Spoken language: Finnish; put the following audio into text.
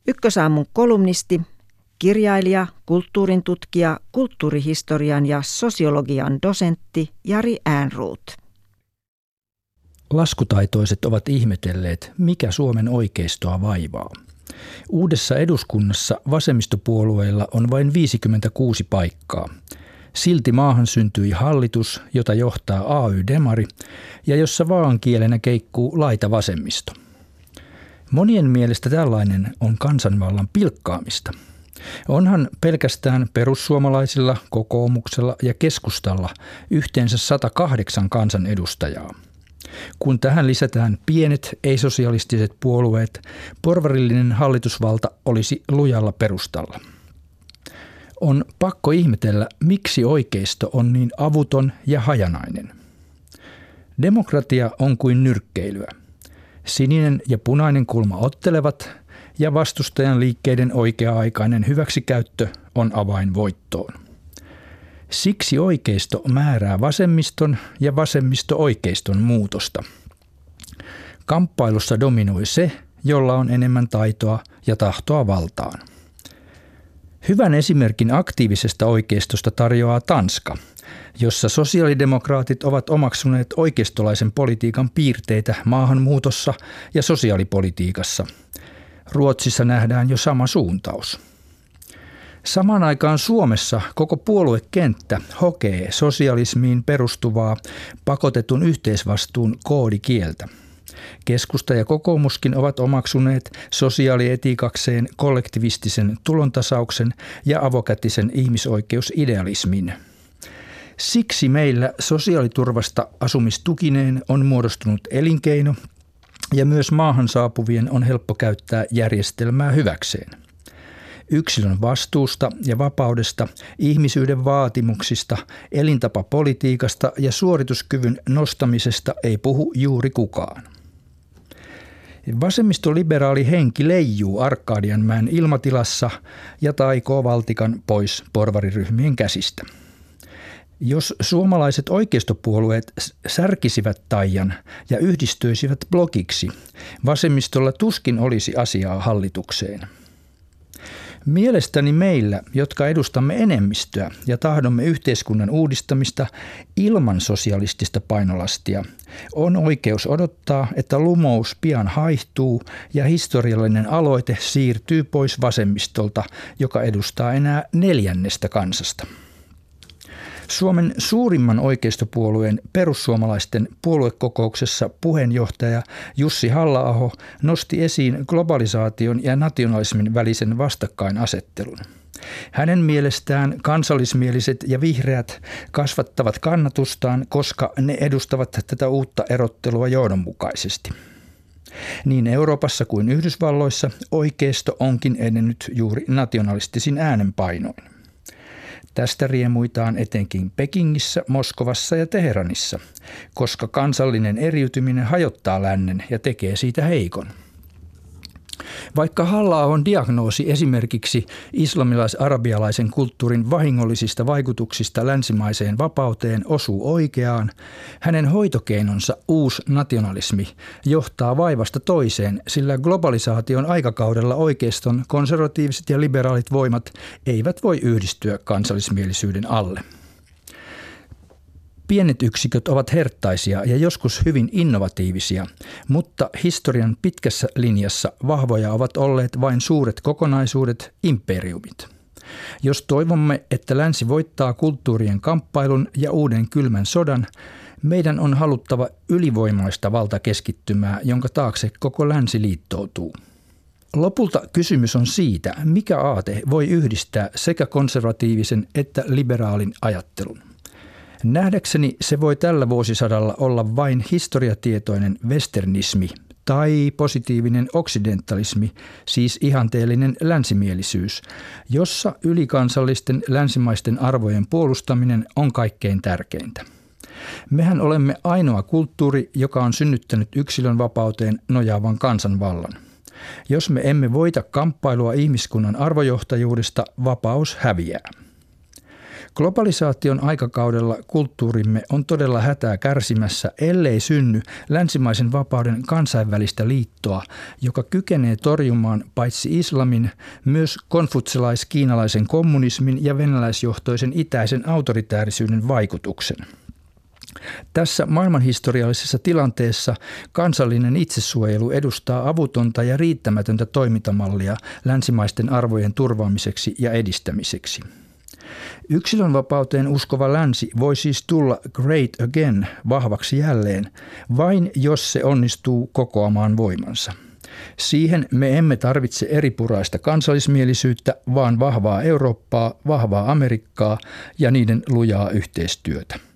Ykkösaamun kolumnisti, kirjailija, kulttuurin tutkija, kulttuurihistorian ja sosiologian dosentti Jari Ehrnrooth. Laskutaitoiset ovat ihmetelleet, mikä Suomen oikeistoa vaivaa. Uudessa eduskunnassa vasemmistopuolueilla on vain 56 paikkaa. Silti maahan syntyi hallitus, jota johtaa AY-demari ja jossa vaankielenä keikkuu laita vasemmisto. Monien mielestä tällainen on kansanvallan pilkkaamista. Onhan pelkästään perussuomalaisilla, kokoomuksella ja keskustalla yhteensä 108 kansanedustajaa. Kun tähän lisätään pienet ei-sosialistiset puolueet, porvarillinen hallitusvalta olisi lujalla perustalla. On pakko ihmetellä, miksi oikeisto on niin avuton ja hajanainen. Demokratia on kuin nyrkkeilyä. Sininen ja punainen kulma ottelevat ja vastustajan liikkeiden oikea-aikainen hyväksikäyttö on avain voittoon. Siksi oikeisto määrää vasemmiston ja vasemmisto oikeiston muutosta. Kamppailussa dominoi se, jolla on enemmän taitoa ja tahtoa valtaan. Hyvän esimerkin aktiivisesta oikeistosta tarjoaa Tanska, jossa sosiaalidemokraatit ovat omaksuneet oikeistolaisen politiikan piirteitä maahanmuutossa ja sosiaalipolitiikassa. Ruotsissa nähdään jo sama suuntaus. Samaan aikaan Suomessa koko puoluekenttä hokee sosialismiin perustuvaa pakotetun yhteisvastuun koodikieltä. Keskusta ja kokoomuskin ovat omaksuneet sosiaalietiikakseen kollektivistisen tulontasauksen ja avokätisen ihmisoikeusidealismin. Siksi meillä sosiaaliturvasta asumistukineen on muodostunut elinkeino ja myös maahan saapuvien on helppo käyttää järjestelmää hyväkseen. Yksilön vastuusta ja vapaudesta, ihmisyyden vaatimuksista, elintapapolitiikasta ja suorituskyvyn nostamisesta ei puhu juuri kukaan. Vasemmistoliberaali henki leijuu Arkadianmäen ilmatilassa ja taikoo valtikan pois porvariryhmien käsistä. Jos suomalaiset oikeistopuolueet särkisivät taian ja yhdistyisivät blokiksi, vasemmistolla tuskin olisi asiaa hallitukseen. Mielestäni meillä, jotka edustamme enemmistöä ja tahdomme yhteiskunnan uudistamista ilman sosialistista painolastia, on oikeus odottaa, että lumous pian haihtuu ja historiallinen aloite siirtyy pois vasemmistolta, joka edustaa enää 1/4 kansasta. Suomen suurimman oikeistopuolueen perussuomalaisten puoluekokouksessa puheenjohtaja Jussi Halla-aho nosti esiin globalisaation ja nationalismin välisen vastakkainasettelun. Hänen mielestään kansallismieliset ja vihreät kasvattavat kannatustaan, koska ne edustavat tätä uutta erottelua johdonmukaisesti. Niin Euroopassa kuin Yhdysvalloissa oikeisto onkin edennyt juuri nationalistisin äänenpainoin. Tästä riemuitaan etenkin Pekingissä, Moskovassa ja Teheranissa, koska kansallinen eriytyminen hajottaa lännen ja tekee siitä heikon. Vaikka Halla-ahon diagnoosi esimerkiksi islamilais-arabialaisen kulttuurin vahingollisista vaikutuksista länsimaiseen vapauteen osuu oikeaan, hänen hoitokeinonsa uusnationalismi johtaa vaivasta toiseen, sillä globalisaation aikakaudella oikeiston konservatiiviset ja liberaalit voimat eivät voi yhdistyä kansallismielisyyden alle. Pienet yksiköt ovat herttaisia ja joskus hyvin innovatiivisia, mutta historian pitkässä linjassa vahvoja ovat olleet vain suuret kokonaisuudet, imperiumit. Jos toivomme, että länsi voittaa kulttuurien kamppailun ja uuden kylmän sodan, meidän on haluttava ylivoimaista valtakeskittymää, jonka taakse koko länsi liittoutuu. Lopulta kysymys on siitä, mikä aate voi yhdistää sekä konservatiivisen että liberaalin ajattelun. Nähdäkseni se voi tällä vuosisadalla olla vain historiatietoinen westernismi tai positiivinen oksidentalismi, siis ihanteellinen länsimielisyys, jossa ylikansallisten länsimaisten arvojen puolustaminen on kaikkein tärkeintä. Mehän olemme ainoa kulttuuri, joka on synnyttänyt yksilön vapauteen nojaavan kansanvallan. Jos me emme voita kamppailua ihmiskunnan arvojohtajuudesta, vapaus häviää. Globalisaation aikakaudella kulttuurimme on todella hätää kärsimässä, ellei synny länsimaisen vapauden kansainvälistä liittoa, joka kykenee torjumaan paitsi islamin, myös konfutselais-kiinalaisen kommunismin ja venäläisjohtoisen itäisen autoritäärisyyden vaikutuksen. Tässä maailmanhistoriallisessa tilanteessa kansallinen itsesuojelu edustaa avutonta ja riittämätöntä toimintamallia länsimaisten arvojen turvaamiseksi ja edistämiseksi. Yksilönvapauteen uskova länsi voi siis tulla great again, vahvaksi jälleen, vain jos se onnistuu kokoamaan voimansa. Siihen me emme tarvitse eripuraista kansallismielisyyttä, vaan vahvaa Eurooppaa, vahvaa Amerikkaa ja niiden lujaa yhteistyötä.